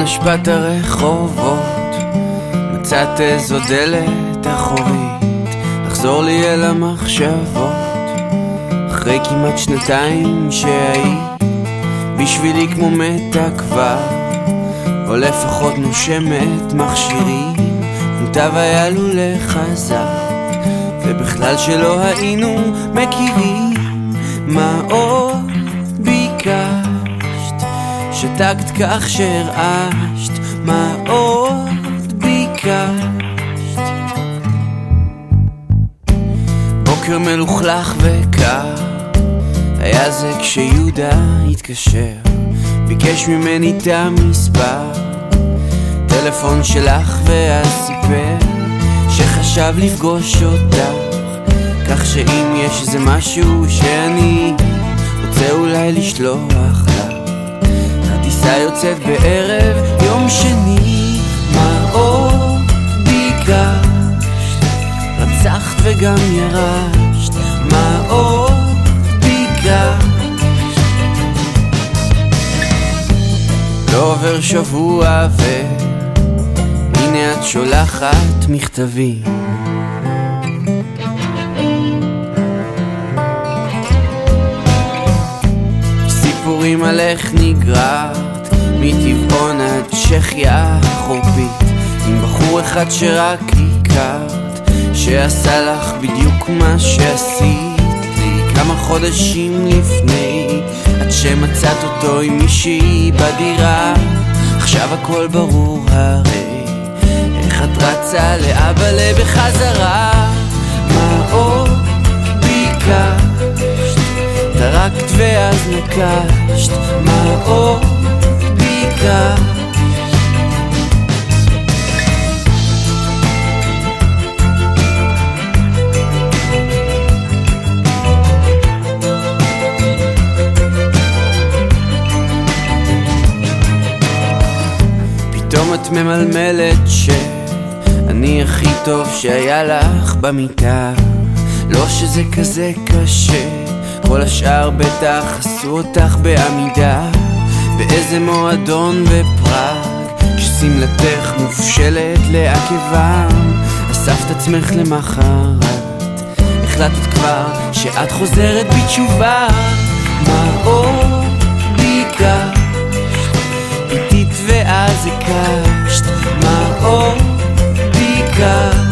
השפעת הרחובות מצאת איזו דלת אחורית לחזור לי אל המחשבות אחרי כמעט שנתיים שהיית בשבילי כמו מתה כבר או לפחות נושמת מכשירים מוטב היה לו לחזק ובכלל שלא היינו מכירים מה עוד ביקשת שתקת כך שהרעשת מה עוד ביקשת בוקר מלוכלך וקר היה זה כשיהודה התקשר ביקש ממני את המספר טלפון שלך ואז סיפר שחשב לפגוש אותך כך שאם יש איזה משהו שאני רוצה אולי לשלוח לך הטיסה יוצאת בערב יום שני מה עוד ביקשת רצחת וגם ירשת מה עוד ביקשת לא עובר שבוע והנה את שולחת מכתבים סיפורים על איך נגרעת מטבעון עד צ'כיה חורפית עם בחור אחד שרק הכרת שעשה לך בדיוק מה שעשית לי כמה חודשים לפני עד שמצאת אותו עם מישהי בדירה עכשיו הכל ברור הרי איך את רצה לאבא בחזרה מה עוד ביקשת תרקת ואז נקשת מה עוד ביקשת פתאום את ממלמלת שאני הכי טוב שהיה לך במיטה לא שזה כזה קשה כל השאר בטח עשו אותך בעמידה באיזה מועדון בפראג כשסמלתך מופשלת לעקבם אספת עצמך למחרת החלטת כבר שאת חוזרת בתשובה מה עוד ביקשת איתית ואז הקשת מה עוד ביקשת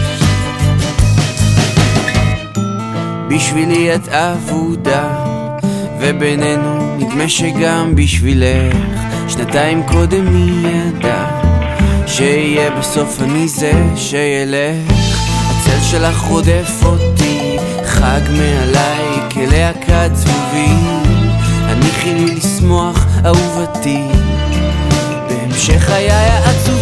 בשבילי את אבודה ובינינו נדמה שגם בשבילך שנתיים קודם מי ידע שיהיה בסוף אני זה שילך הצל שלך רודף אותי חג מעליי כלהקת זבובים הניחי לי לשמוח אהובתי בהמשך חיי העצוב